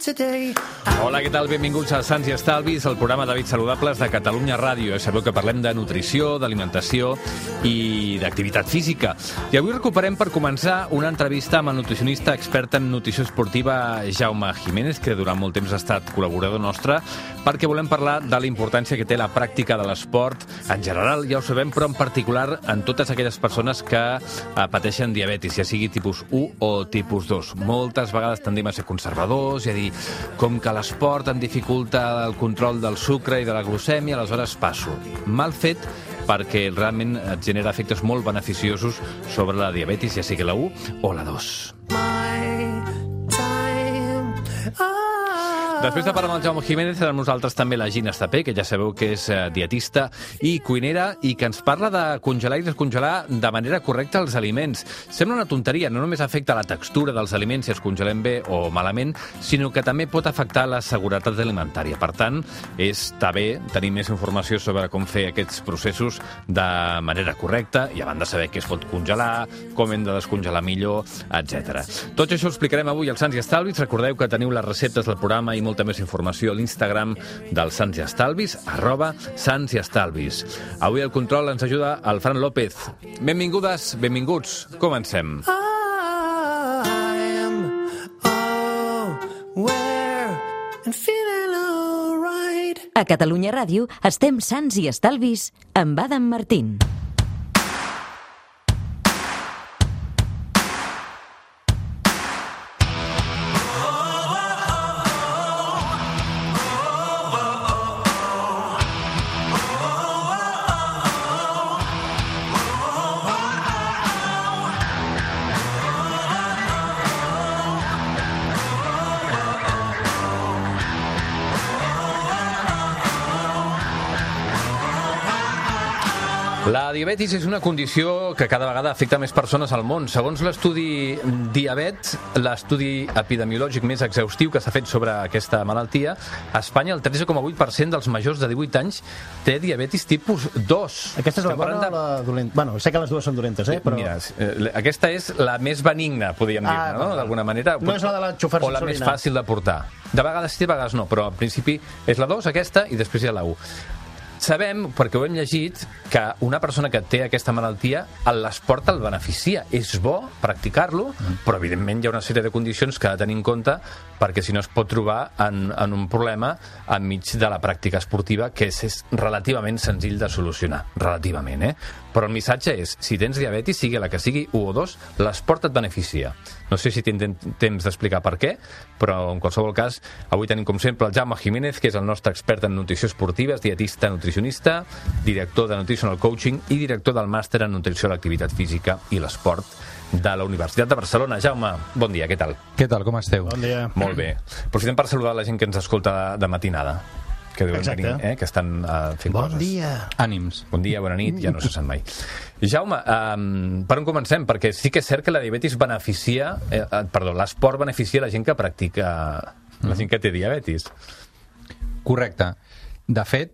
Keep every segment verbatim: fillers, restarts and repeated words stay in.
Hola, què tal? Benvinguts a Sants i Estalvis, el programa d'hàbits saludables de Catalunya Ràdio. Ja sabeu que parlem de nutrició, d'alimentació i d'activitat física. I avui recuperem per començar una entrevista amb el nutricionista expert en nutrició esportiva Jaume Jiménez, que durant molt temps ha estat col·laborador nostre, perquè volem parlar de la importància que té la pràctica de l'esport en general, ja ho sabem, però en particular en totes aquelles persones que eh, pateixen diabetis, ja sigui tipus u o tipus dos. Moltes vegades tendim a ser conservadors i a dir, com que l'esport em dificulta el control del sucre i de la glucèmia, aleshores passo. Mal fet, perquè realment et genera efectes molt beneficiosos sobre la diabetis, ja sigui la u o la dos. Després de parlar amb el Jaume Jiménez, amb nosaltres també la Gina Estapé, que ja sabeu que és dietista i cuinera, i que ens parla de congelar i descongelar de manera correcta els aliments. Sembla una tonteria, no només afecta la textura dels aliments si els congelem bé o malament, sinó que també pot afectar la seguretat alimentària. Per tant, està bé tenir més informació sobre com fer aquests processos de manera correcta, i a banda de saber què es pot congelar, com hem de descongelar millor, etcètera. Tot això ho explicarem avui al Sants i Estalvis. Recordeu que teniu les receptes del programa i molta més informació a l'Instagram del Sants i Estalvis, arroba Sants i Estalvis. Avui al control ens ajuda el Fran López. Benvingudes, benvinguts. Comencem. A Catalunya Ràdio estem Sants i Estalvis amb Adam Martín. La diabetis és una condició que cada vegada afecta més persones al món. Segons l'estudi Diabet, l'estudi epidemiològic més exhaustiu que s'ha fet sobre aquesta malaltia, a Espanya el tretze coma vuit per cent dels majors de divuit anys té diabetis tipus dos. Aquesta és la bona o la dolenta? Bueno, sé que les dues són dolentes, eh? Però... Mira, aquesta és la més benigna, podríem dir, ah, no? D'alguna manera. No és la de l'enxufar-se o la més fàcil de portar. De vegades sí, de vegades no, però al principi és la dos, aquesta, i després hi ha la u. Sabem, perquè ho hem llegit, que una persona que té aquesta malaltia, l'esport el beneficia. És bo practicar-lo, però evidentment hi ha una sèrie de condicions que ha de tenir en compte, perquè si no es pot trobar en, en un problema enmig de la pràctica esportiva, que és, és relativament senzill de solucionar. Relativament, eh? Però el missatge és, si tens diabetis, sigui la que sigui, u o dos, l'esport et beneficia. No sé si tindrem temps d'explicar per què, però en qualsevol cas, avui tenim com sempre el Jaume Jiménez, que és el nostre expert en nutrició esportiva, és dietista, nutricionista, director de Nutritional Coaching i director del màster en nutrició, l'activitat física i l'esport de la Universitat de Barcelona. Jaume, bon dia, què tal? Què tal, com esteu? Bon dia. Molt bé. Aprofitem per saludar la gent que ens escolta de, de matinada, que deuen Exacte. venir, eh, que estan uh, fent bon coses. Bon dia. Ànims. Bon dia, bona nit, ja no se sent mai. Jaume, um, per on comencem? Perquè sí que és cert que la diabetis beneficia, eh, perdó, l'esport beneficia la gent que practica, la gent que té diabetis. Correcte. De fet,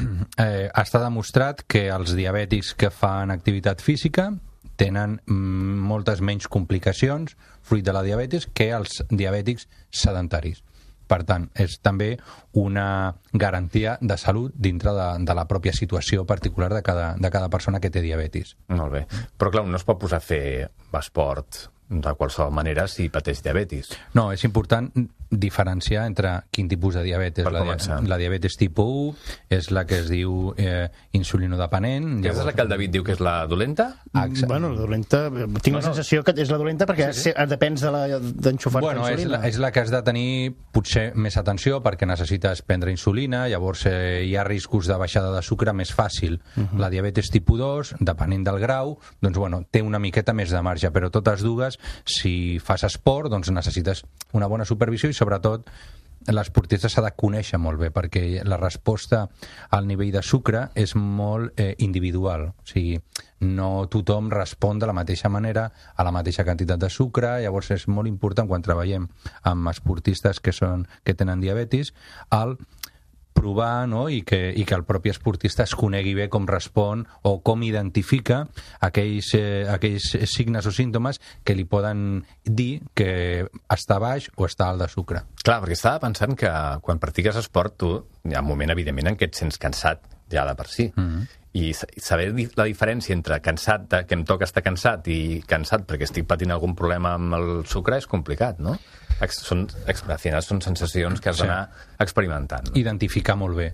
eh, està demostrat que els diabètics que fan activitat física tenen mm, moltes menys complicacions fruit de la diabetis que els diabètics sedentaris. Per tant, és també una garantia de salut dintre de, de la pròpia situació particular de cada, de cada persona que té diabetis. Molt bé. Però clar, no es pot posar a fer esport de qualsevol manera si pateix diabetis. No, és important diferenciar entre quin tipus de diabetes. Per la, començar. la diabetes tipus u és la que es diu eh, insulinodependent. Aquesta és la que el David diu que és la dolenta? Exacte. Bueno, la dolenta... Tinc No, la no. sensació que és la dolenta perquè Sí, sí. sí, sí. depens de la d'enxufar-te Bueno, és insulina. la, és la que has de tenir potser més atenció perquè necessites prendre insulina, llavors eh, hi ha riscos de baixada de sucre més fàcil. Uh -huh. La diabetes tipus dos, depenent del grau, doncs bueno, té una miqueta més de marge, però totes dues, si fas esport, doncs necessites una bona supervisió i sobretot l'esportista s'ha de conèixer molt bé perquè la resposta al nivell de sucre és molt eh, individual, o sigui, no tothom respon de la mateixa manera a la mateixa quantitat de sucre, llavors és molt important quan treballem amb esportistes que, són, que tenen diabetis el provar, no? I, que, i que el propi esportista es conegui bé com respon o com identifica aquells, eh, aquells signes o símptomes que li poden dir que està baix o està alt de sucre. Clar, perquè estava pensant que quan practiques esport tu hi ha un moment, evidentment, en què et sents cansat ja de per si. Mm-hmm. I saber la diferència entre cansat, de, que em toca estar cansat, i cansat perquè estic patint algun problema amb el sucre és complicat, no? Són, al final són sensacions que has d'anar sí. experimentant. No? Identificar molt bé.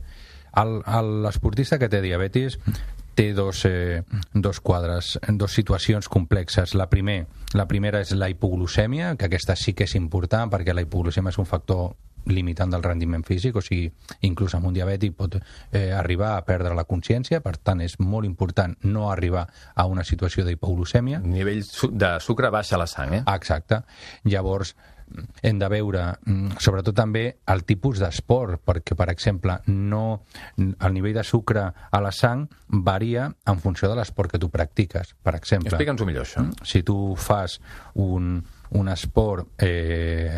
L'esportista que té diabetis té dos, eh, dos quadres, dos situacions complexes. La, primer, la primera és la hipoglucèmia, que aquesta sí que és important perquè la hipoglucèmia és un factor limitant del rendiment físic, o sigui, inclús amb un diabètic pot eh, arribar a perdre la consciència, per tant és molt important no arribar a una situació d'hipoglucèmia. Nivell de sucre baix a la sang, eh? Exacte. Llavors, hem de veure, sobretot també, el tipus d'esport, perquè, per exemple, no, el nivell de sucre a la sang varia en funció de l'esport que tu practiques. Per exemple, explica'ns-ho millor, això. Si tu fas un, un esport eh,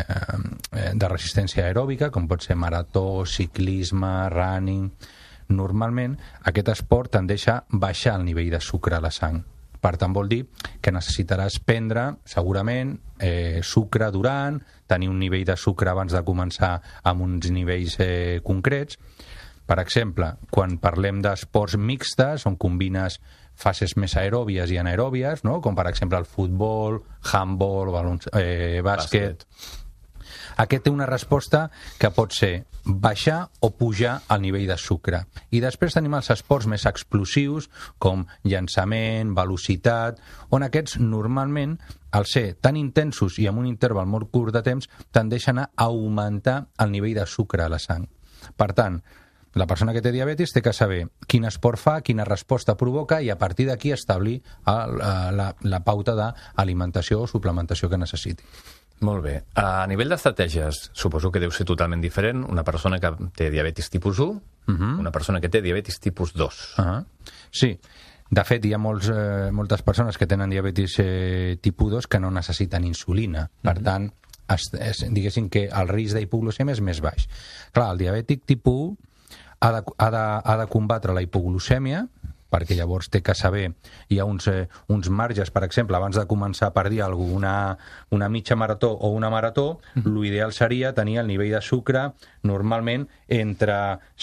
de resistència aeròbica, com pot ser marató, ciclisme, running, normalment aquest esport tendeix a baixar el nivell de sucre a la sang. Per tant, vol dir que necessitaràs prendre, segurament, eh, sucre durant, tenir un nivell de sucre abans de començar amb uns nivells eh, concrets. Per exemple, quan parlem d'esports mixtes, on combines fases més aeròbies i anaeròbies, no? Com per exemple el futbol, handball, balons, eh, bàsquet... bàsquet. Aquest té una resposta que pot ser baixar o pujar el nivell de sucre. I després tenim els esports més explosius, com llançament, velocitat, on aquests normalment, al ser tan intensos i amb un interval molt curt de temps, tendeixen a augmentar el nivell de sucre a la sang. Per tant, la persona que té diabetis té que saber quin esport fa, quina resposta provoca i a partir d'aquí establir el, la, la pauta d'alimentació o suplementació que necessiti. Molt bé. A nivell d'estratègies, suposo que deu ser totalment diferent una persona que té diabetis tipus u, uh-huh. una persona que té diabetis tipus dos. Uh-huh. Sí. De fet, hi ha molts, eh, moltes persones que tenen diabetis eh, tipus dos que no necessiten insulina. Per uh-huh. tant, es, es, diguéssim que el risc d'hipoglucèmia és més baix. Clar, el diabètic tipus u ha de, ha de, ha de combatre la hipoglucèmia, perquè llavors té que saber, hi ha uns, eh, uns marges, per exemple, abans de començar per dir alguna cosa, una, una mitja marató o una marató, mm-hmm. l'ideal seria tenir el nivell de sucre normalment entre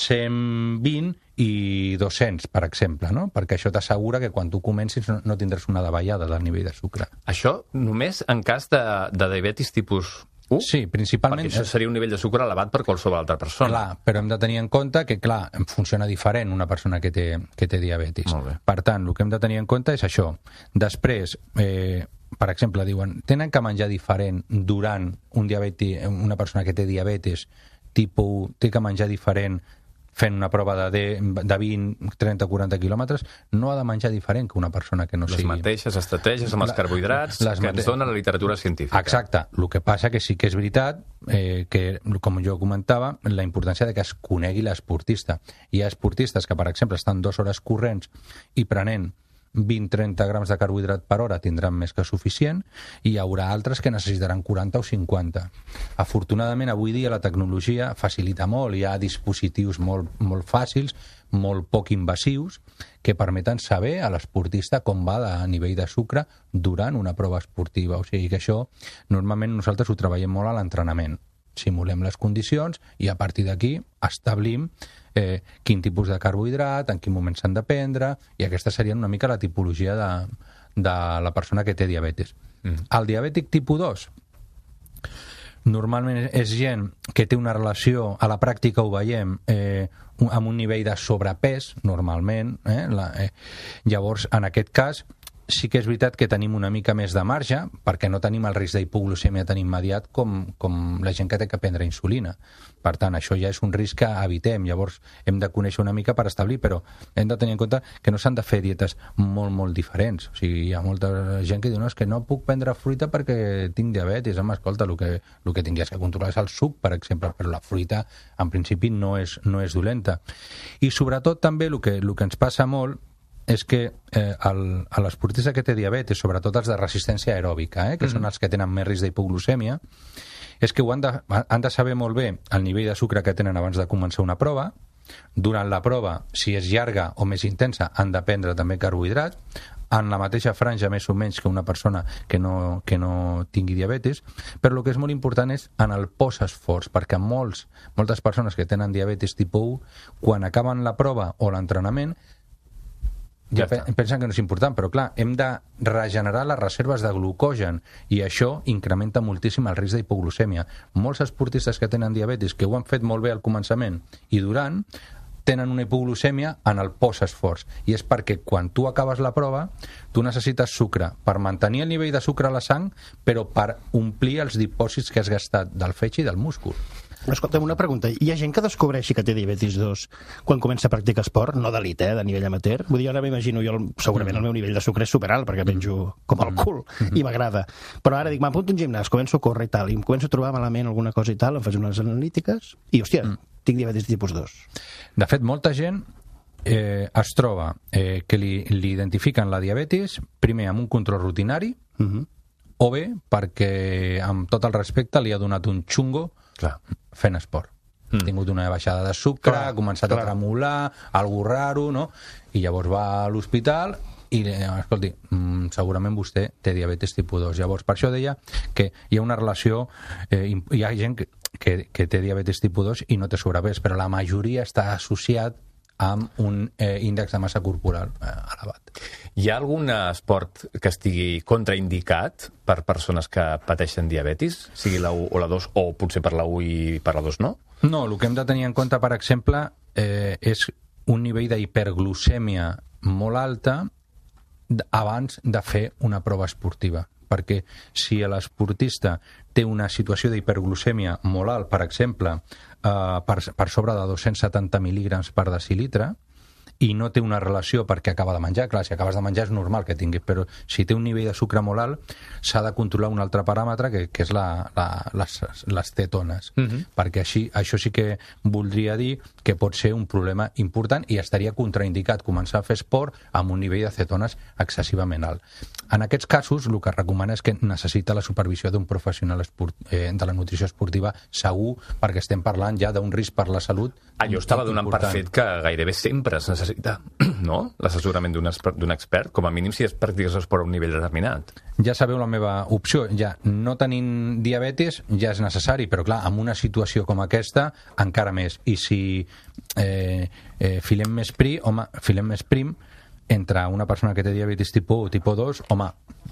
cent vint i dos-cents, per exemple, no? Perquè això t'assegura que quan tu comencis no, no tindràs una davallada del nivell de sucre. Això només en cas de, de diabetis tipus u? Sí, principalment... Perquè això seria un nivell de sucre elevat per qualsevol altra persona. Clar, però hem de tenir en compte que, clar, funciona diferent una persona que té, que té diabetis. Per tant, el que hem de tenir en compte és això. Després, eh, per exemple, diuen, tenen que menjar diferent durant un diabeti, una persona que té diabetis tipus u, té que menjar diferent fent una prova de, de vint, trenta, quaranta quilòmetres, no ha de menjar diferent que una persona que no les sigui... Les mateixes estratègies amb els carbohidrats les que mate... ens dona la literatura científica. Exacte. El que passa que sí que és veritat eh, que, com jo comentava, la importància de que es conegui l'esportista. Hi ha esportistes que, per exemple, estan dues hores corrents i prenent vint a trenta grams de carbohidrat per hora tindran més que suficient, i hi haurà altres que necessitaran quaranta o cinquanta. Afortunadament, avui dia la tecnologia facilita molt, hi ha dispositius molt, molt fàcils, molt poc invasius, que permeten saber a l'esportista com va a nivell de sucre durant una prova esportiva. O sigui que això, normalment nosaltres ho treballem molt a l'entrenament. Simulem les condicions i a partir d'aquí establim eh, quin tipus de carbohidrat, en quin moment s'han de prendre, i aquesta seria una mica la tipologia de, de la persona que té diabetis. Mm. El diabètic tipus dos normalment és gent que té una relació, a la pràctica ho veiem, eh, amb un nivell de sobrepès, normalment. Eh, la, eh, llavors, en aquest cas, sí que és veritat que tenim una mica més de marge, perquè no tenim el risc d'hipoglucèmia tan immediat com, com la gent que té que prendre insulina. Per tant, això ja és un risc que evitem. Llavors, hem de conèixer una mica per establir, però hem de tenir en compte que no s'han de fer dietes molt, molt diferents. O sigui, hi ha molta gent que diu, no, és que no puc prendre fruita perquè tinc diabetis. Home, escolta, el que, el que tindries que controlar és el suc, per exemple, però la fruita, en principi, no és, no és dolenta. I, sobretot, també, el que, el que ens passa molt és que eh, el, a l'esportista que té diabetis, sobretot els de resistència aeròbica, eh, que mm-hmm. són els que tenen més risc d'hipoglucèmia, és que ho han de, han de saber molt bé el nivell de sucre que tenen abans de començar una prova, Durant la prova, si és llarga o més intensa, han de prendre també carbohidrat, en la mateixa franja més o menys que una persona que no, que no tingui diabetis, però el que és molt important és en el post-esforç, perquè molts, moltes persones que tenen diabetis tipus u, quan acaben la prova o l'entrenament, ja pensen que no és important, però clar, hem de regenerar les reserves de glucogen i això incrementa moltíssim el risc d'hipoglucèmia. Molts esportistes que tenen diabetis, que ho han fet molt bé al començament i durant, tenen una hipoglucèmia en el post-esforç. I és perquè quan tu acabes la prova, tu necessites sucre per mantenir el nivell de sucre a la sang, però per omplir els dipòsits que has gastat del fetge i del múscul. Escolta'm, una pregunta. Hi ha gent que descobreixi que té diabetis dos quan comença a practicar esport, no d'elit, eh, de nivell amateur? Vull dir, ara m'imagino jo, segurament el meu nivell de sucre és superalt, perquè menjo com el cul, i m'agrada. Però ara dic, m'apunto un gimnàs, començo a córrer i tal, i em començo a trobar malament alguna cosa i tal, em faig unes analítiques, i, hòstia, tinc diabetis tipus dos. De fet, molta gent eh, es troba eh, que li, li identifiquen la diabetis, primer amb un control rutinari, uh-huh. o bé perquè, amb tot el respecte, li ha donat un xungo Clar. fent esport. Mm. Ha tingut una baixada de sucre, clar, ha començat clar. a tremolar, algú raro, no? I llavors va a l'hospital i, escolti, mm, segurament vostè té diabetis tipus dos. Llavors, per això deia que hi ha una relació, eh, hi ha gent que, que, que té diabetis tipus dos i no té sobrepès, però la majoria està associat amb un eh, índex de massa corporal eh, elevat. Hi ha algun esport que estigui contraindicat per persones que pateixen diabetis, sigui la u o la dos, o potser per la u i per la dos no? No, el que hem de tenir en compte, per exemple, eh, és un nivell d'hiperglucèmia molt alta abans de fer una prova esportiva. Perquè si l'esportista té una situació d'hiperglucèmia molt alt, per exemple, eh, per, per sobre de dos-cents setanta mil·lígrams per decilitre, i no té una relació perquè acaba de menjar, clar, si acabes de menjar és normal que tinguis, però si té un nivell de sucre molt alt, s'ha de controlar un altre paràmetre que, que és la, la, les, les cetones, uh-huh. perquè així, això sí que voldria dir que pot ser un problema important i estaria contraindicat començar a fer esport amb un nivell de cetones excessivament alt. En aquests casos, el que es recomana és que necessita la supervisió d'un professional esport, eh, de la nutrició esportiva segur, perquè estem parlant ja d'un risc per la salut. Ah, jo estava donant per fet que gairebé sempre es necessita, no?, l'assessorament d'un expert, com a mínim si es practiques esport a un nivell determinat. Ja sabeu la meva opció, ja no tenint diabetis ja és necessari, però clar, en una situació com aquesta encara més. I si eh, eh, filem més prim, home, filem més prim entre una persona que té diabetis tipus u o tipus dos, home,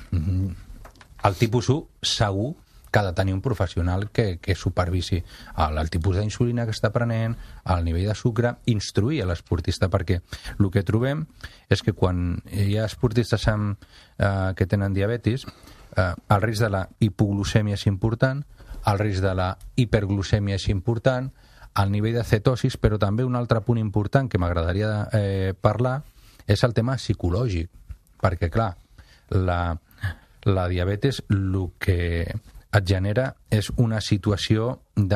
el tipus u segur que ha de tenir un professional que, que supervisi el, el tipus d'insulina que està prenent, el nivell de sucre, instruir a l'esportista, perquè el que trobem és que quan hi ha esportistes amb, eh, que tenen diabetis, eh, el risc de la hipoglucèmia és important, el risc de la hiperglucèmia és important, el nivell de cetosis, però també un altre punt important que m'agradaria eh, parlar és el tema psicològic, perquè clar, la, la diabetis el que et genera és una situació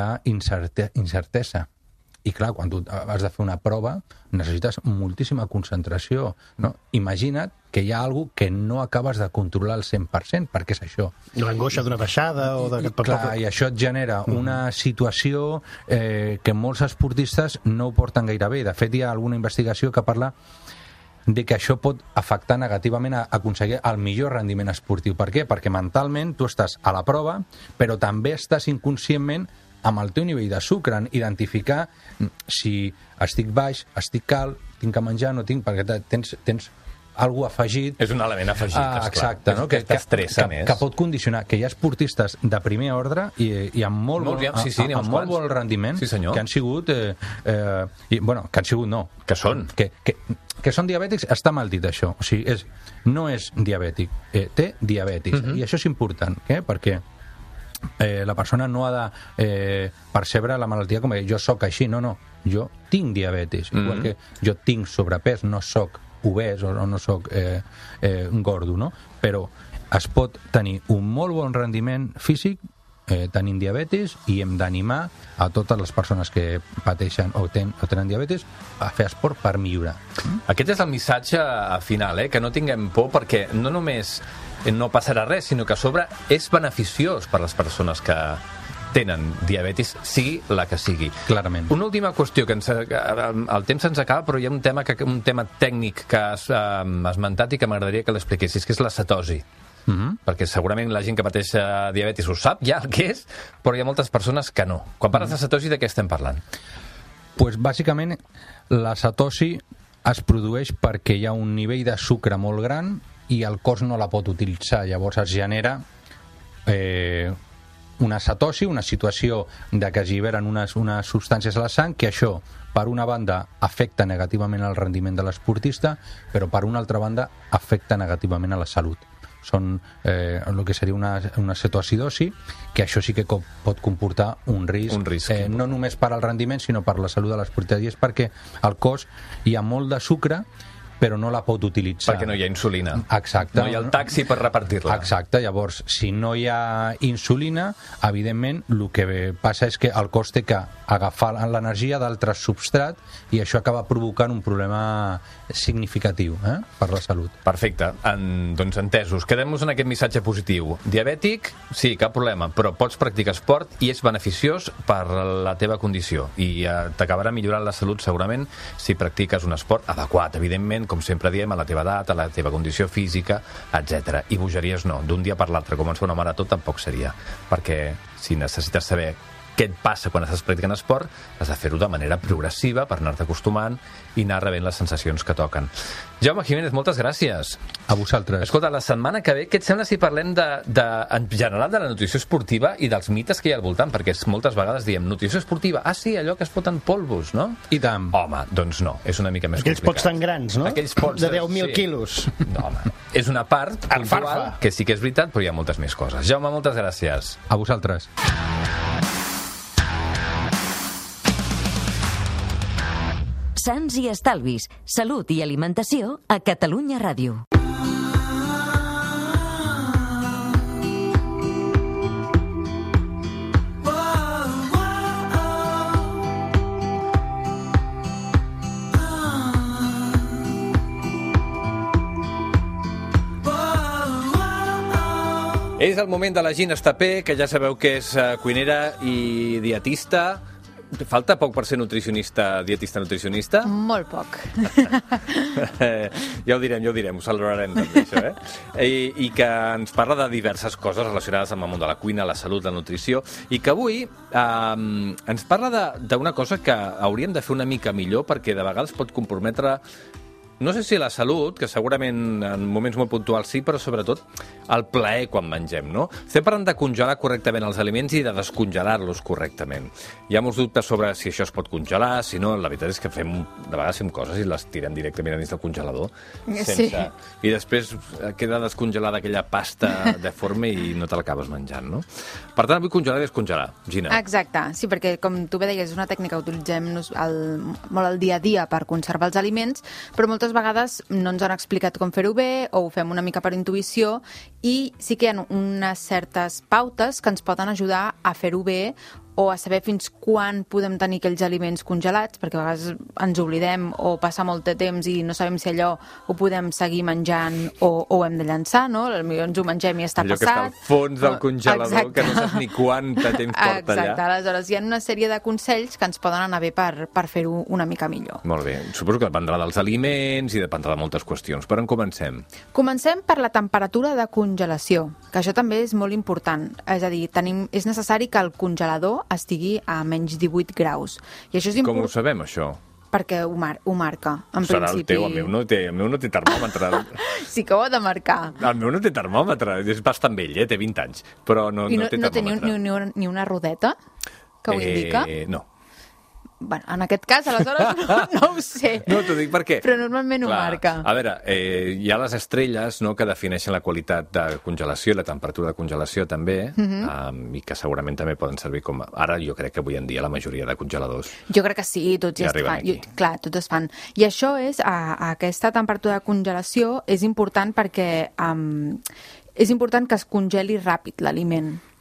d'incertesa. I clar, quan tu has de fer una prova necessites moltíssima concentració, no? Imagina't que hi ha alguna cosa que no acabes de controlar al cent per cent, perquè és això. L'angoixa d'una baixada o de... Clar, i això et genera una situació eh, que molts esportistes no ho porten gaire bé. De fet, hi ha alguna investigació que parla de que això pot afectar negativament a aconseguir el millor rendiment esportiu. Per què? Perquè mentalment tu estàs a la prova, però també estàs inconscientment amb el teu nivell de sucre, en identificar si estic baix, estic alt, tinc que menjar, no tinc, perquè tens, tens algú afegit. És un element afegit, ah, exacte, clar. No? Que, que, que, que, que pot condicionar, que hi ha esportistes de primer ordre i, i amb molt, molt, bon, sí, sí, amb, amb molt bon rendiment, sí, que han sigut eh, eh, i, bueno, que han sigut no, que són que, que, que són diabètics, està mal dit això, o sigui, és, no és diabètic, eh, té diabetis, uh-huh. i això és important, eh? Perquè eh, la persona no ha de eh, percebre la malaltia com a jo sóc així, no, no, jo tinc diabetis, uh-huh. igual que jo tinc sobrepès, no sóc obès o no sóc eh, eh, gordo, no? Però es pot tenir un molt bon rendiment físic eh, tenint diabetis i hem d'animar a totes les persones que pateixen o, ten, o tenen diabetis a fer esport per millorar. Aquest és el missatge final, eh? Que no tinguem por perquè no només no passarà res, sinó que a sobre és beneficiós per les persones que, tenen diabetis, sigui la que sigui. Clarament. Una última qüestió, que ens, el temps se'ns acaba, però hi ha un tema, que, un tema tècnic que has eh, esmentat i que m'agradaria que l'expliquessis, que és la cetosi. Uh -huh. Perquè segurament la gent que pateix diabetis ho sap ja el que és, però hi ha moltes persones que no. Quan parles de cetosi, de què estem parlant? Pues, bàsicament, la cetosi es produeix perquè hi ha un nivell de sucre molt gran i el cos no la pot utilitzar. Llavors es genera eh, una cetosi, una situació de que es lliberen unes, unes substàncies a la sang, que això, per una banda, afecta negativament el rendiment de l'esportista, però per una altra banda afecta negativament a la salut. Són eh, el que seria una, una cetoacidosi, que això sí que pot comportar un risc, un risc eh, no només per al rendiment, sinó per la salut de l'esportista, i és perquè al cos hi ha molt de sucre, però no la pot utilitzar. Perquè no hi ha insulina. Exacte. No hi ha el taxi per repartir-la. Exacte. Llavors, si no hi ha insulina, evidentment, el que passa és que el cos té que agafar l'energia d'altres substrat i això acaba provocant un problema significatiu eh, per la salut. Perfecte. En, doncs entesos. Quedem-nos en aquest missatge positiu. Diabètic, sí, cap problema, però pots practicar esport i és beneficiós per la teva condició. I eh, t'acabarà millorant la salut segurament si practiques un esport adequat, evidentment, com sempre diem, a la teva edat, a la teva condició física, etcètera. I bogeries no. D'un dia per l'altre, com ens fa una marató, tampoc seria. Perquè si necessites saber què et passa quan estàs practicant esport, has de fer-ho de manera progressiva per anar-te acostumant i anar rebent les sensacions que toquen. Jaume Jiménez, moltes gràcies. A vosaltres. Escolta, la setmana que ve, què et sembla si parlem de, de, en general de la nutrició esportiva i dels mites que hi ha al voltant? Perquè moltes vegades diem, nutrició esportiva, ah sí, allò que es foten polvos, no? I tant. Home, doncs no, és una mica més Aquells complicat. pots tan grans, no? Aquells pots de deu mil sí. quilos. No, home, és una part puntual, que sí que és veritat, però hi ha moltes més coses. Jaume, moltes gràcies. A vosaltres. Sants i estalvis, salut i alimentació a Catalunya Ràdio. És el moment de la Gina Estapé, que ja sabeu que és uh, cuinera i dietista. Falta poc per ser nutricionista, dietista nutricionista? Molt poc. Ja ho direm, ja ho direm, ho celebrarem també, això, eh? I, I que ens parla de diverses coses relacionades amb el món de la cuina, la salut, la nutrició, i que avui eh, ens parla d'una cosa que hauríem de fer una mica millor, perquè de vegades pot comprometre, no sé si la salut, que segurament en moments molt puntuals sí, però sobretot el plaer quan mengem, no? Estem parlant de congelar correctament els aliments i de descongelar-los correctament. Hi ha molts dubtes sobre si això es pot congelar, si no, la veritat és que fem, de vegades fem coses i les tirem directament dins del congelador. Sense... Sí. I després queda descongelada aquella pasta deforme i no te l'acabes menjant, no? Per tant, vull congelar i descongelar, Gina. Exacte, sí, perquè com tu bé deies, és una tècnica que utilitzem el, molt al dia a dia per conservar els aliments, però moltes vegades no ens han explicat com fer-ho bé o ho fem una mica per intuïció i sí que hi ha unes certes pautes que ens poden ajudar a fer-ho bé o a saber fins quan podem tenir aquells aliments congelats, perquè a vegades ens oblidem o passa molt de temps i no sabem si allò ho podem seguir menjant o, o ho hem de llançar, no? Potser ens ho mengem i està allò passat. Allò que està al fons del congelador, exacte, que no saps ni quant de temps porta exacte. allà. Exacte, aleshores hi ha una sèrie de consells que ens poden anar bé per, per fer-ho una mica millor. Molt bé, suposo que dependrà dels aliments i dependrà de moltes qüestions. Per on comencem? Comencem per la temperatura de congelació, que això també és molt important. És a dir, tenim, és necessari que el congelador estigui a menys divuit graus. I això és Com ho sabem, això? Perquè ho, mar ho marca, en Serà principi. el teu, el meu no té, el meu no té termòmetre. Sí que ho ha de marcar. El meu no té termòmetre, és bastant vell, eh? Té vint anys, però no, I no, no té no té termòmetre. ni, ni, ni una rodeta que ho eh, indica? No. Bueno, en aquest cas, aleshores, no, no ho sé. No, t'ho dic perquè... Però normalment ho Clar, marca. A veure, eh, hi ha les estrelles, no?, que defineixen la qualitat de congelació i la temperatura de congelació també, uh -huh. um, i que segurament també poden servir com... Ara jo crec que avui en dia la majoria de congeladors... Jo crec que sí, tots ja ja es fan. aquí. Jo, clar, tots es fan. I això és, a, a aquesta temperatura de congelació és important perquè um, és important que es congeli ràpid l'aliment.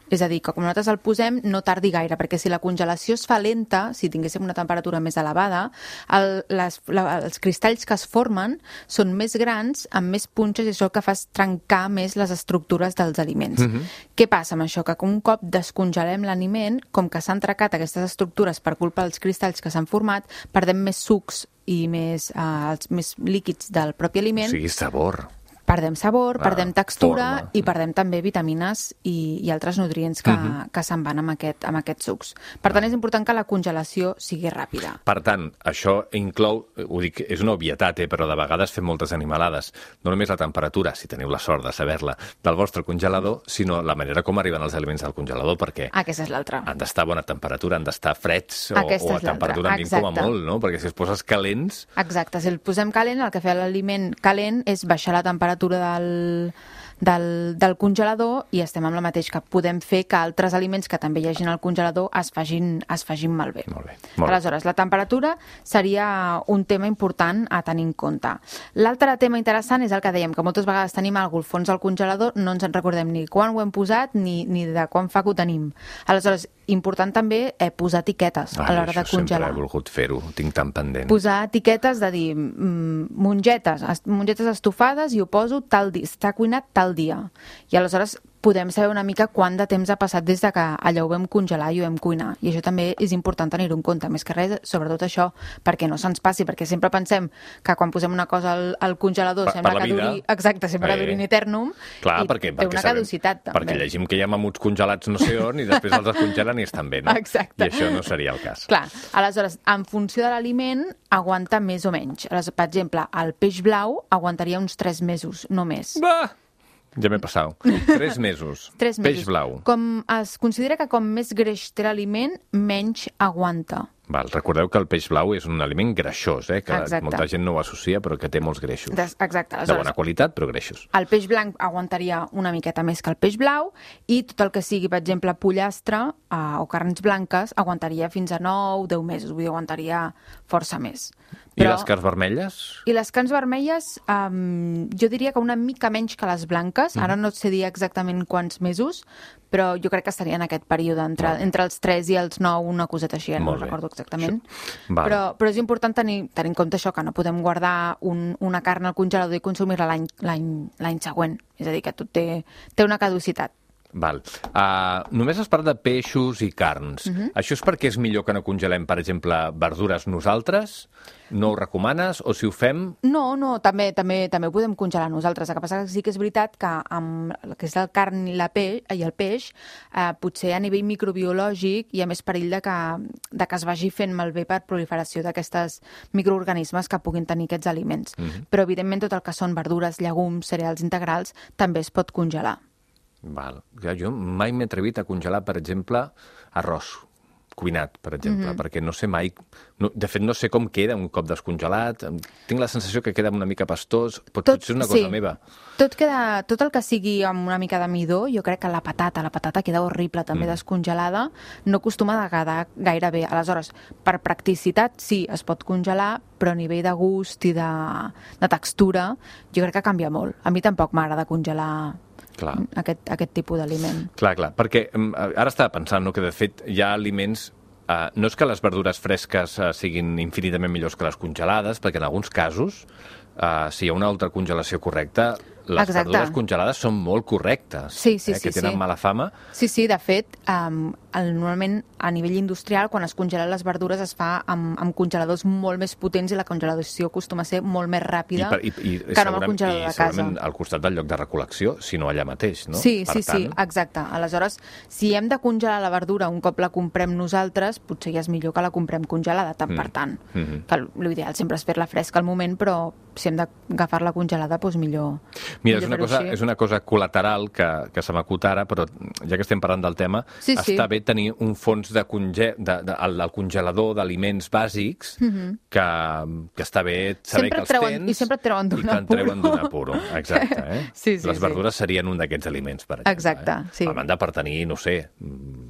És a dir, que quan nosaltres el posem no tardi gaire, perquè si la congelació es fa lenta, si tinguéssim una temperatura més elevada, el, les, la, els cristalls que es formen són més grans, amb més punxes, i això el que fa és trencar més les estructures dels aliments. Mm-hmm. Què passa amb això? Que un cop descongelem l'aliment, com que s'han trencat aquestes estructures per culpa dels cristalls que s'han format, perdem més sucs i més, eh, els més líquids del propi aliment. O sigui, sabor. Perdem sabor, Ah, perdem textura forma. i perdem també vitamines i, i altres nutrients que, uh-huh. que se'n van amb, aquest, amb aquests sucs. Per tant, és important que la congelació sigui ràpida. Per tant, això inclou, ho dic, és una obvietat, eh, però de vegades fem moltes animalades. No només la temperatura, si teniu la sort de saber-la, del vostre congelador, sinó la manera com arriben els aliments al congelador, perquè Aquesta és l'altra. han d'estar a bona temperatura, han d'estar freds o, Aquesta o a és l'altra, temperatura ambient com a exacte. molt, no? Perquè si es poses calents... Exacte, si el posem calent, el que fa l'aliment calent és baixar la temperatura del, del, del congelador i estem amb la mateix, que podem fer que altres aliments que també hi hagin al congelador es facin, es facin malbé. Molt bé, molt bé. Aleshores, la temperatura seria un tema important a tenir en compte. L'altre tema interessant és el que dèiem, que moltes vegades tenim alguna al fons del congelador, no ens en recordem ni quan ho hem posat ni, ni de quan fa que ho tenim. Aleshores, important també eh, posar etiquetes Ai, a l'hora de això congelar. sempre he volgut fer-ho, ho tinc tan pendent. Posar etiquetes de dir mm, mongetes, est- mongetes estofades i ho poso tal dia, està cuinat tal dia. I aleshores podem saber una mica quant de temps ha passat des de que allò ho vam congelar i ho vam cuinar. I això també és important tenir-ho en compte. Més que res, sobretot això, perquè no se'ns passi, perquè sempre pensem que quan posem una cosa al, al congelador Per- sembla per la que vida. duri... Exacte, sembla Eh. que duri in eternum. Clar, i perquè, té perquè una sabem- caducitat, també. Perquè llegim que hi ha mamuts congelats no sé on i després els descongelen i estan bé, no? Exacte. I això no seria el cas. Clar, aleshores, en funció de l'aliment, aguanta més o menys. Aleshores, per exemple, el peix blau aguantaria uns tres mesos, no més. Va! Ja m'he passat. Tres mesos. Tres mesos. Peix blau. Com es considera que com més greix té l'aliment, menys aguanta. Val, recordeu que el peix blau és un aliment greixós, eh? Que Exacte. molta gent no ho associa, però que té molts greixos. Des, exacte. De Aleshores, bona qualitat, però greixos. el peix blanc aguantaria una miqueta més que el peix blau i tot el que sigui, per exemple, pollastre eh, o carns blanques aguantaria fins a nou, deu mesos. Vull dir, aguantaria força més. I les carns vermelles? I les carns vermelles, um, jo diria que una mica menys que les blanques. Ara no et sé dir exactament quants mesos, però jo crec que estaria en aquest període, entre, Molt bé. entre els tres i els nou, una coseta així, no Molt bé. recordo exactament. Això- Val. Però, però és important tenir, tenir en compte això, que no podem guardar un, una carn al congelador i consumir-la l'any l'any l'any següent. És a dir, que tot té, té una caducitat. Val. Uh, només has parlat de peixos i carns. Mhm. Això és perquè és millor que no congelem, per exemple, verdures nosaltres? No ho recomanes? O si ho fem... No, no, també també també ho podem congelar nosaltres. El que passa que sí que és veritat que amb el que és el carn i, la peix, i el peix, eh, potser a nivell microbiològic hi ha més perill de que, de que es vagi fent malbé per proliferació d'aquestes microorganismes que puguin tenir aquests aliments. Mhm. Però, evidentment, tot el que són verdures, llegums, cereals integrals, també es pot congelar. Val. Ja, jo mai m'he atrevit a congelar, per exemple, arròs cuinat, per exemple, Mhm. perquè no sé mai... No, de fet, no sé com queda un cop descongelat. Tinc la sensació que queda una mica pastós. Pot, Tot- potser és una cosa sí. meva. Tot, queda, tot el que sigui amb una mica de midó, jo crec que la patata, la patata queda horrible, també Mm. descongelada, no acostuma a quedar gaire bé. Aleshores, per practicitat sí, es pot congelar, però a nivell de gust i de, de textura, jo crec que canvia molt. A mi tampoc m'agrada congelar Clar. aquest, aquest tipus d'aliment. Clar, clar, perquè mm, ara estava pensant no, que, de fet, hi ha aliments... Uh, no és que les verdures fresques uh, siguin infinitament millors que les congelades, perquè en alguns casos, uh, si hi ha una altra congelació correcta, les Exacte. verdures congelades són molt correctes, Sí, sí, eh, sí, que tenen sí. mala fama. Sí, sí, de fet, um, el, normalment a nivell industrial, quan es congelen les verdures, es fa amb, amb congeladors molt més potents i la congelació acostuma a ser molt més ràpida I, per, i, i, que no amb el segurament- congelador i de casa. segurament al costat del lloc de recol·lecció, si no allà mateix, no? Sí, Per sí, tant, sí, exacte. Aleshores, si hem de congelar la verdura un cop la comprem nosaltres, potser ja és millor que la comprem congelada, tant Mm. per tant. Mhm. Que l'ideal sempre és fer-la fresca al moment, però si hem d'agafar-la congelada, doncs millor. Mira, és millor una, fer-ho cosa, així. és una cosa col·lateral que, que se m'acut ara, però ja que estem parlant del tema, Sí, sí. està bé tenir un fons de, conge, de, de, el, el congelador d'aliments bàsics Mhm. que, que està bé saber Sempre que et els treuen- tens i sempre et treuen d'un i que en apuro. treuen d'un apuro. Exacte, eh? Sí, sí, Les sí. verdures serien un d'aquests aliments, per exemple. Exacte, eh? sí. A banda per tenir, no sé, mm,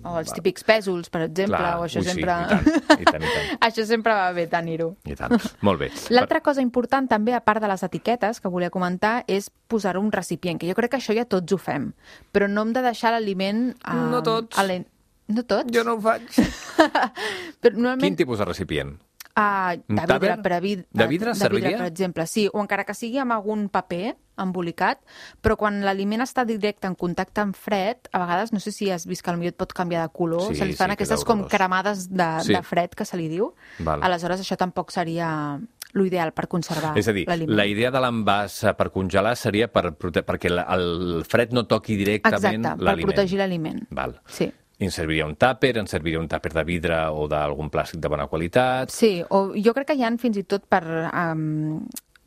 O els típics pèsols, per exemple, Clar, o això ui, sí, sempre... i tant, i tant, i tant. Això sempre va bé tenir-ho. I tant. Molt bé. L'altra cosa important també, a part de les etiquetes, que volia comentar, és posar un recipient, que jo crec que això ja tots ho fem, però no hem de deixar l'aliment... Eh, No tots. A no tots? Jo no ho faig. Però normalment... Quin tipus de recipient? Uh, de Un tàper? vidre, per a vid... De vidre de serviria? vidre, per exemple, sí, o encara que sigui amb algun paper embolicat, però quan l'aliment està directe en contacte amb fred, a vegades, no sé si has vist que potser et pot canviar de color, Sí, se li fan sí, aquestes queda com horrorós. cremades de, Sí. de fred, que se li diu. Val. Aleshores, això tampoc seria l'ideal per conservar És a dir, l'aliment. la idea de l'envàs per congelar seria per prote perquè la- el fred no toqui directament Exacte, per l'aliment. protegir l'aliment. Val. Sí. I ens serviria un tàper, ens serviria un tàper de vidre o d'algun plàstic de bona qualitat. Sí, o jo crec que hi ha fins i tot per... Um,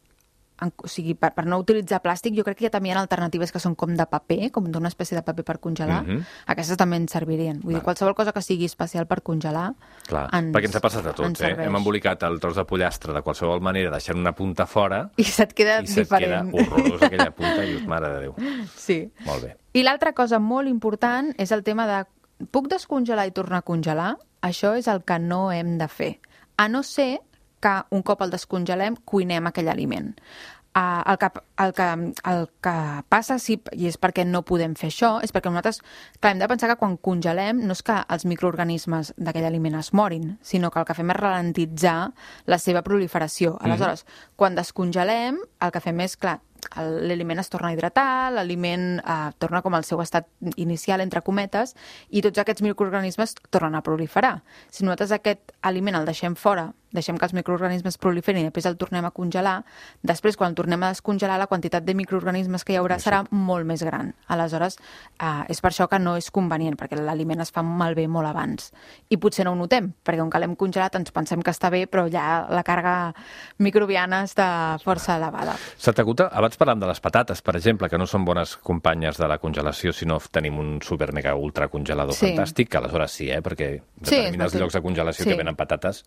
en, o sigui, per, per no utilitzar plàstic, jo crec que ja també hi ha alternatives que són com de paper, com d'una espècie de paper per congelar. Mhm. Aquestes també ens servirien. Vull dir, qualsevol cosa que sigui especial per congelar... Clar, ens, perquè ens ha passat a tots, ens eh? serveix. Hem embolicat el tros de pollastre de qualsevol manera, deixant una punta fora I se't queda i se't queda diferent. horrorós aquella punta i dius, mare de Déu. Sí. Molt bé. I l'altra cosa molt important és el tema de puc descongelar i tornar a congelar? Això és el que no hem de fer. A no ser que un cop el descongelem, cuinem aquell aliment. Uh, el, que, el, que, el que passa, sí, i és perquè no podem fer això, és perquè nosaltres, clar, hem de pensar que quan congelem no és que els microorganismes d'aquell aliment es morin, sinó que el que fem és ralentitzar la seva proliferació. Aleshores, mm-hmm. quan descongelem, el que fem és, clar, l'aliment es torna a hidratar, l'aliment eh, torna com al seu estat inicial, entre cometes, i tots aquests microorganismes tornen a proliferar. Si nosaltres aquest aliment el deixem fora, deixem que els microorganismes proliferin i després el tornem a congelar, després, quan el tornem a descongelar, la quantitat de microorganismes que hi haurà serà molt més gran. Aleshores, eh, és per això que no és convenient, perquè l'aliment es fa malbé molt abans. I potser no ho notem, perquè com que l'hem congelat ens pensem que està bé, però ja la càrrega microbiana està força elevada. Se t'acuta, abans parlàvem de les patates, per exemple, que no són bones companyes de la congelació, sinó tenim un super mega ultra congelador Sí. fantàstic, que aleshores sí, eh, perquè Sí, determinats és llocs de congelació sí. que venen patates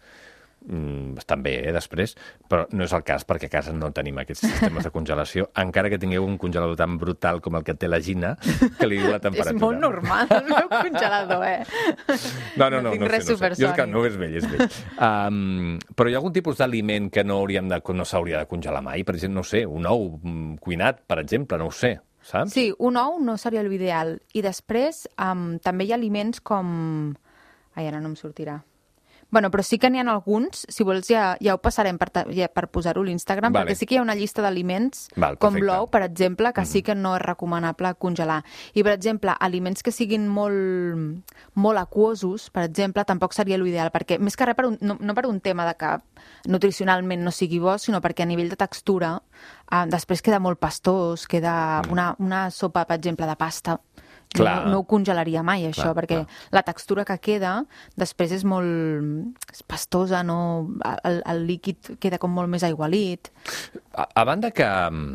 mm, estan bé, eh, després, però no és el cas perquè a casa no tenim aquests sistemes de congelació, encara que tingueu un congelador tan brutal com el que té la Gina, que li diu la temperatura. És molt normal el meu congelador, eh? No, no, no, tinc no, res sé, no sé. Jo és que supersònic. no és vell, és vell. Um, però hi ha algun tipus d'aliment que no hauríem de, no s'hauria de congelar mai? Per exemple, no ho sé, un ou mm, cuinat, per exemple, no ho sé, saps? Sí, un ou no seria l'ideal. I després um, també hi ha aliments com... Ai, ara no em sortirà. Bueno, però sí que n'hi ha alguns, si vols ja, ja ho passarem per, ta- ja, per posar-ho a l'Instagram, Vale. perquè sí que hi ha una llista d'aliments, Val, com perfecte. l'ou, per exemple, que sí que no és recomanable congelar. I, per exemple, aliments que siguin molt, molt aquosos, per exemple, tampoc seria l'ideal, perquè més que res, per un, no, no per un tema de que nutricionalment no sigui bo, sinó perquè a nivell de textura eh, després queda molt pastós, queda una, una sopa, per exemple, de pasta. Clar. No, no ho congelaria mai, això, Clar, perquè clar. la textura que queda després és molt és pastosa, no? El, el líquid queda com molt més aigualit. A, a banda que...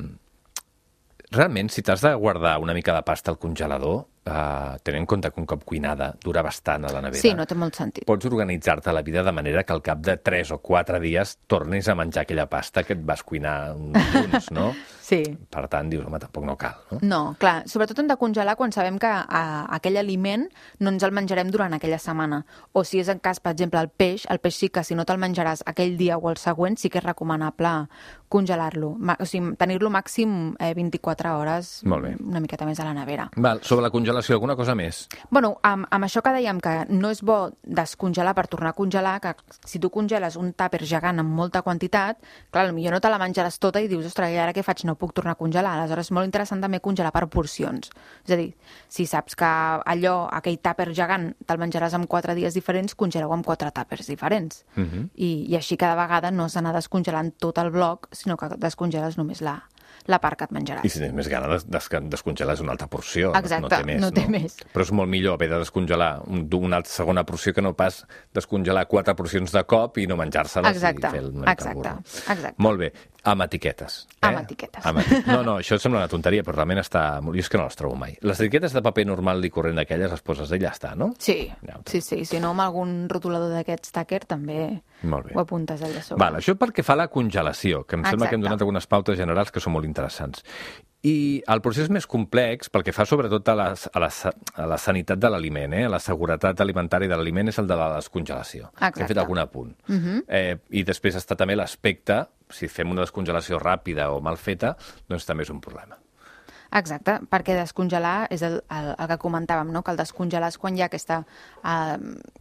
mm, realment, si t'has de guardar una mica de pasta al congelador, uh, tenint en compte que un cop cuinada dura bastant a la nevera, Sí, no té molt sentit. pots organitzar-te la vida de manera que al cap de tres o quatre dies tornis a menjar aquella pasta que et vas cuinar un dilluns, no? Sí. Per tant, dius, home, tampoc no cal, no? No, clar, sobretot hem de congelar quan sabem que a, aquell aliment no ens el menjarem durant aquella setmana. O si és en cas, per exemple, el peix, el peix sí que si no te'l menjaràs aquell dia o el següent, sí que és recomanable congelar-lo. Ma- O sigui, tenir-lo màxim eh, vint-i-quatre hores, Molt bé. una miqueta més a la nevera. Val, sobre la congelació, alguna cosa més? Bueno, amb, amb això que dèiem que no és bo descongelar per tornar a congelar, que si tu congeles un tàper gegant amb molta quantitat, clar, potser no te la menjaràs tota i dius, ostres, i ara què faig? No puc tornar a congelar. Aleshores, és molt interessant també congelar per porcions. És a dir, si saps que allò, aquell tàper gegant, te'l menjaràs en quatre dies diferents, congeleu amb quatre tàpers diferents. Mhm. I, I així cada vegada no has d'anar descongelant tot el bloc, sinó que descongeles només la, la part que et menjaràs. I si tens més gana, des, des, descongeles una altra porció. Exacte, no té més. no té més. Però és molt millor haver de descongelar un, una altra segona porció que no pas descongelar quatre porcions de cop i no menjar-se-les Exacte, i fer una mica el exacte, burro. exacte. Molt bé. Amb etiquetes. Eh? Amb etiquetes. Amb eti... No, no, això sembla una tonteria, però realment està... Jo és que no les trobo mai. Les etiquetes de paper normal i corrent d'aquelles les poses i ja està, no? Sí, Ja, sí, sí. Si no, amb algun rotulador d'aquests tàquer també Molt bé. ho apuntes allà sobre. Val, això pel que fa a la congelació, que em sembla que hem Exacte. donat algunes pautes generals que són molt interessants. I el procés més complex, pel que fa sobretot a la, a la, a la sanitat de l'aliment, eh? a la seguretat alimentària de l'aliment, és el de la descongelació. Exacte. Hem fet algun apunt. Uh -huh. eh, I després està també l'aspecte, si fem una descongelació ràpida o mal feta, doncs també és un problema. Exacte, perquè descongelar és el, el, el que comentàvem, no? Que el descongelar és quan hi ha aquesta... Eh,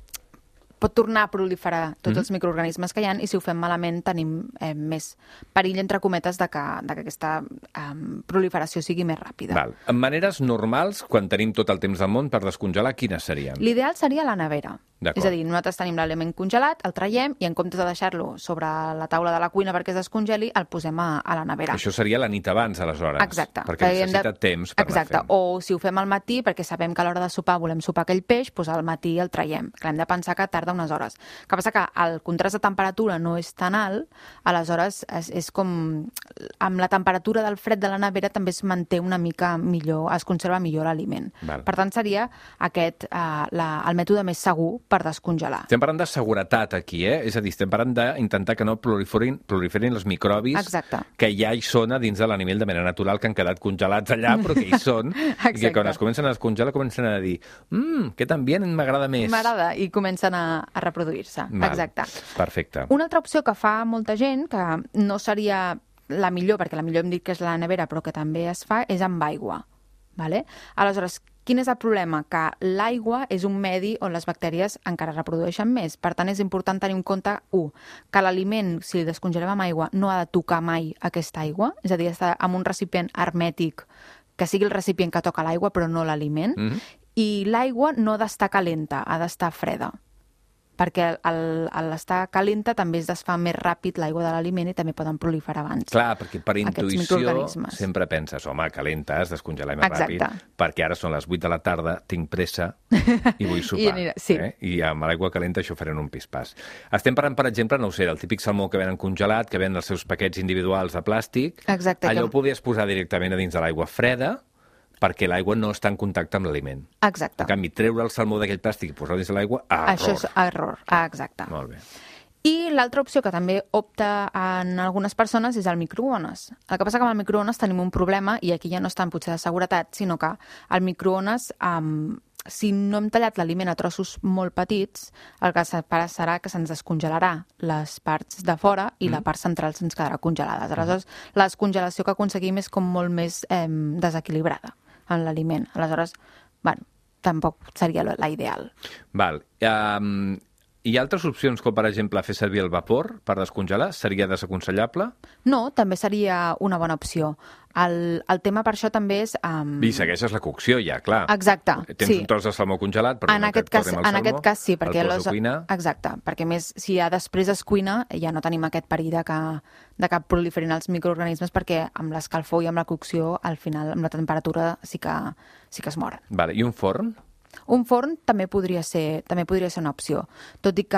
pot tornar a proliferar tots mm-hmm. els microorganismes que hi ha i si ho fem malament tenim eh, més perill, entre cometes, de que, de que aquesta eh, proliferació sigui més ràpida. Val. En maneres normals, quan tenim tot el temps del món per descongelar, quines serien? L'ideal seria la nevera. És a dir, nosaltres tenim l'aliment congelat, el traiem i en comptes de deixar-lo sobre la taula de la cuina perquè es descongeli, el posem a, a la nevera. Això seria la nit abans, aleshores. Exacte. Perquè necessita de... temps per Exacte. anar fent. O si ho fem al matí, perquè sabem que a l'hora de sopar volem sopar aquell peix, doncs al matí el traiem. Clar, hem de pensar que tarda unes hores. El que passa que el contrast de temperatura no és tan alt, aleshores és, és com... Amb la temperatura del fred de la nevera també es manté una mica millor, es conserva millor l'aliment. Per tant, seria aquest eh, la, el mètode més segur per descongelar. Estem parlant de seguretat aquí, eh? És a dir, estem parlant d'intentar que no proliferin, proliferin els microbis Exacte. que ja hi són a dins de l'animel de manera natural, que han quedat congelats allà, però que hi són, i que quan es comencen a descongelar comencen a dir mmm, que també m'agrada més. M'agrada, i comencen a, a reproduir-se. Exacte. Perfecte. Una altra opció que fa molta gent, que no seria la millor, perquè la millor hem dit que és la nevera, però que també es fa, és amb aigua. Vale? Aleshores, quin és el problema? Que l'aigua és un medi on les bactèries encara reprodueixen més. Per tant, és important tenir en compte, u, que l'aliment, si el descongelem amb aigua, no ha de tocar mai aquesta aigua, és a dir, està en un recipient hermètic, que sigui el recipient que toca l'aigua, però no l'aliment, mm-hmm. i l'aigua no ha d'estar calenta, ha d'estar freda, perquè a l'estar calenta també es desfà més ràpid l'aigua de l'aliment i també poden proliferar abans. Clar, perquè per intuïció sempre penses, home, calenta, es descongelar més Exacte. ràpid, perquè ara són les vuit de la tarda, tinc pressa i vull sopar. I, anirà, sí. eh? I amb l'aigua calenta això farem un pispàs. Estem parlant, per exemple, no ho sé, del típic salmó que venen congelat, que venen els seus paquets individuals de plàstic. Exacte. Allò que... ho podies posar directament a dins de l'aigua freda, perquè l'aigua no està en contacte amb l'aliment. Exacte. En canvi, treure el salmó d'aquell plàstic i posar-lo dins de l'aigua, error. Això és error, ah, exacte. Molt bé. I l'altra opció que també opta en algunes persones és el microones. El que passa que amb el microones tenim un problema, i aquí ja no és tant potser de seguretat, sinó que el microones, um, si no hem tallat l'aliment a trossos molt petits, el que serà que se'ns descongelarà les parts de fora i mm. la part central se'ns quedarà congelada. Aleshores, mm. la descongelació que aconseguim és com molt més eh, desequilibrada en l'aliment. Aleshores, bueno, tampoc seria la ideal. Val. Um, hi ha altres opcions, com per exemple fer servir el vapor per descongelar? Seria desaconsellable? No, també seria una bona opció. El, el tema per això també és... Um... I segueixes la cocció ja, clar. Exacte, Tens sí. un tros de salmó congelat, però en no aquest et cas, tornem el en salmó, aquest cas sí, perquè el los... poso a cuinar. Exacte, perquè més si ja després es cuina ja no tenim aquest perill de que, de que proliferin els microorganismes, perquè amb l'escalfor i amb la cocció, al final, amb la temperatura, sí que, sí que es moren. Vale. I un forn? Un forn també podria ser, també podria ser una opció, tot i que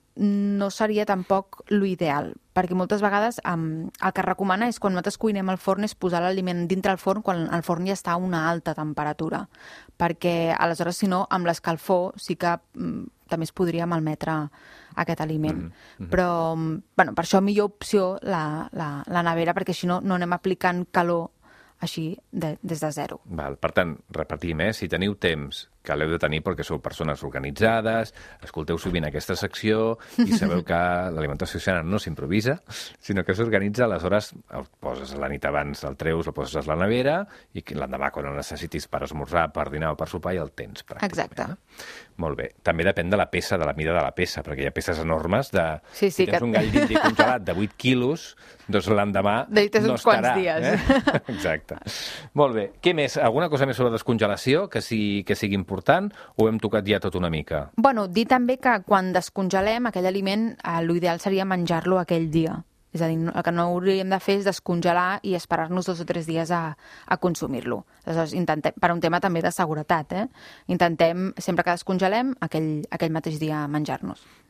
no seria tampoc l'ideal, perquè moltes vegades um, el que es recomana és quan nosaltres cuinem al forn és posar l'aliment dintre el forn quan el forn ja està a una alta temperatura, perquè aleshores, si no, amb l'escalfor sí que um, també es podria malmetre aquest aliment. Mm-hmm. Però, um, bueno, per això millor opció la, la, la nevera, perquè si no, no anem aplicant calor així de, des de zero. Val. Per tant, repetim, eh? Si teniu temps, que l'heu de tenir perquè sou persones organitzades, escolteu sovint aquesta secció i sabeu que l'alimentació sana no s'improvisa, sinó que s'organitza, aleshores el poses la nit abans, el treus, el poses a la nevera i l'endemà quan el necessitis per esmorzar, per dinar o per sopar ja el tens. Exacte. Eh? Molt bé. També depèn de la peça, de la mida de la peça, perquè hi ha peces enormes de... Sí, sí, si tens que... un gall d'indi congelat de vuit quilos, doncs l'endemà no estarà. Dies. Eh? Exacte. Molt bé. Què més? Alguna cosa més sobre descongelació que sigui, que sigui important o hem tocat ja tot una mica? Bueno, dir també que quan descongelem aquell aliment, eh, l'ideal seria menjar-lo aquell dia. És a dir, el que no hauríem de fer és descongelar i esperar-nos dos o tres dies a, a consumir-lo. Aleshores, intentem, per un tema també de seguretat, eh? Intentem, sempre que descongelem, aquell, aquell mateix dia menjar-nos.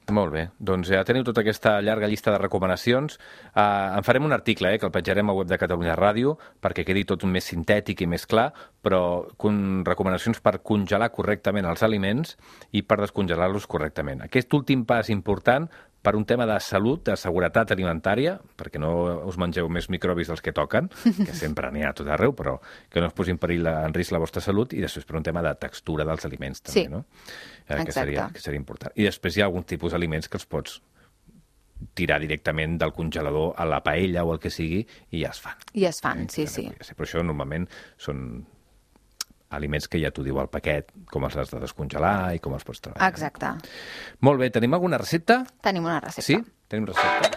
Molt bé, doncs ja teniu tota aquesta llarga llista de recomanacions. Uh, en farem un article, eh, que el penjarem a web de Catalunya Ràdio, perquè quedi tot més sintètic i més clar, però con recomanacions per congelar correctament els aliments i per descongelar-los correctament. Aquest últim pas important per un tema de salut, de seguretat alimentària, perquè no us mengeu més microbis dels que toquen, que sempre n'hi ha tot arreu, però que no us posi en perill, en risc la vostra salut, i després per un tema de textura dels aliments, també, sí. no? Eh, que, seria, que seria important. I després hi ha algun tipus d'aliments que els pots tirar directament del congelador a la paella o el que sigui i ja es fan. I es fan, sí, sí. Però això normalment són aliments que ja t'ho diu al paquet, com els has de descongelar i com els pots treballar. Exacte. Molt bé, tenim alguna recepta? Tenim una recepta. Sí? Tenim recepta.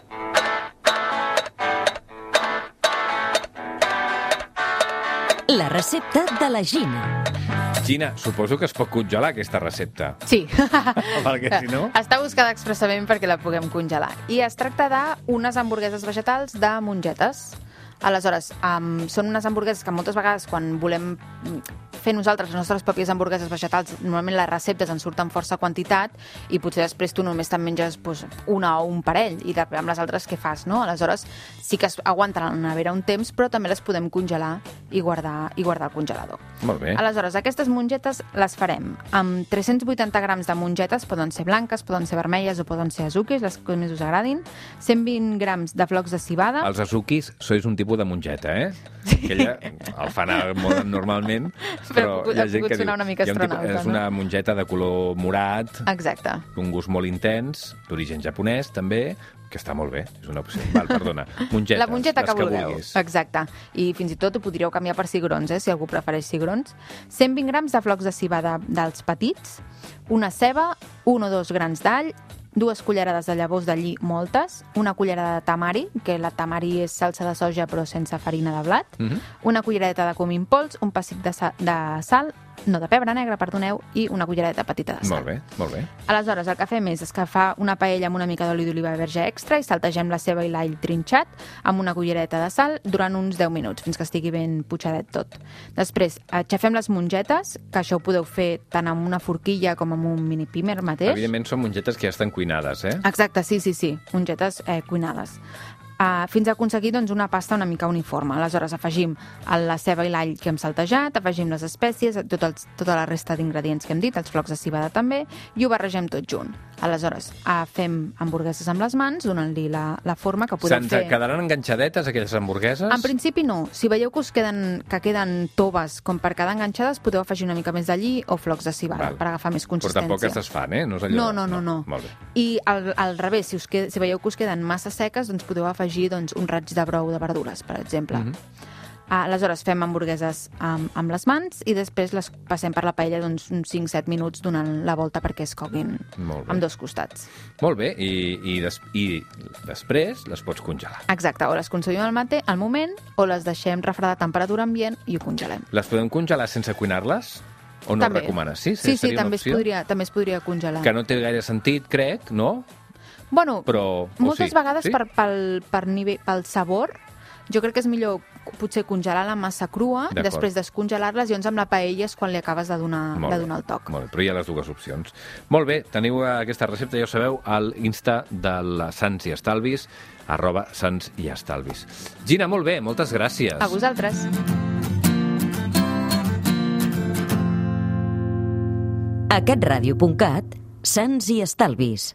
La recepta de la Gina. Gina, suposo que es pot congelar aquesta recepta. Sí. Perquè si no... Està buscada expressament perquè la puguem congelar. I es tracta d'unes hamburgueses vegetals de mongetes. Aleshores, um, són unes hamburgueses que moltes vegades quan volem fer nosaltres les nostres pròpies hamburgueses vegetals, normalment les receptes en surten força quantitat i potser després tu només te'n menges pues, una o un parell i amb les altres què fas, no? Aleshores, sí que es aguanten a la nevera un temps, però també les podem congelar i guardar, i guardar al congelador. Molt bé. Aleshores, aquestes mongetes les farem amb tres-cents vuitanta grams de mongetes, poden ser blanques, poden ser vermelles o poden ser azukis, les que més us agradin, cent vint grams de flocs de civada. Els azukis sois un tipus de mongeta, eh? Sí. Que ella el fan normalment, però, però hi ha gent que diu... una mica astronauta, tipus, és una mongeta de color morat, exacte, un gust molt intens, d'origen japonès, també, que està molt bé, és una opció. Val, perdona, mongetes, la mongeta que, que vulgueu. vulguis. Exacte, i fins i tot ho podríeu canviar per cigrons, eh, si algú prefereix cigrons. cent vint grams de flocs de civada dels petits, una ceba, un o dos grans d'all, dues cullerades de llavors de lli moltes, una cullerada de tamari, que la tamari és salsa de soja però sense farina de blat, Mm-hmm. una culleradeta de comí en pols, un pessic de, sa de sal, no, de pebre negre, perdoneu, i una culleradeta petita de sal. Molt bé, molt bé. Aleshores, el que fem és escalfar una paella amb una mica d'oli d'oliva verge extra i saltegem la ceba i l'all trinxat amb una cullereta de sal durant uns deu minuts, fins que estigui ben putxadet tot. Després, aixafem les mongetes, que això ho podeu fer tant amb una forquilla com amb un mini pimer mateix. Evidentment són mongetes que ja estan cuinades, eh? Exacte, sí, sí, sí, mongetes eh, cuinades. Uh, fins a aconseguir doncs, una pasta una mica uniforme. Aleshores afegim la ceba i l'all que hem saltejat, afegim les espècies, tot el, tota la resta d'ingredients que hem dit, els flocs de civada també, i ho barregem tot junt. Aleshores, uh, fem hamburgueses amb les mans, donant-li la, la forma que podem Se'ns fer. quedaran enganxadetes, aquelles hamburgueses? En principi no. Si veieu que us queden, que queden toves com per quedar enganxades, podeu afegir una mica més de lli o flocs de civada. Val. Per agafar més consistència. Però tampoc es desfan, eh? No, és allò... no, no, no, no. Molt bé. I al, al revés, si, us qued... si veieu que us queden massa seques, doncs podeu afegir doncs, un raig de brou de verdures, per exemple. Mm-hmm. Aleshores fem hamburgueses amb, amb les mans i després les passem per la paella doncs, uns cinc set minuts donant la volta perquè es coguin amb dos costats. Molt bé, i, i, des, i després les pots congelar. Exacte, o les consumim al mate al moment o les deixem refredar a temperatura ambient i ho congelem. Les podem congelar sense cuinar-les? O no també. Ho recomanes? Sí, sí, sí també, es podria, també es podria congelar. Que no té gaire sentit, crec, no? Bueno, Però, moltes sí? vegades sí? per, pel, per nivell, pel sabor, jo crec que és millor potser congelar la massa crua, després descongelar-les i llavors amb la paella és quan li acabes de donar, de donar el toc. Molt bé, però hi ha les dues opcions. Molt bé, teniu aquesta recepta, ja ho sabeu, al Insta del Sants i Estalvis, arroba Sants i Estalvis. Gina, molt bé, moltes gràcies. A vosaltres. A catradio punt cat, Sants i Estalvis.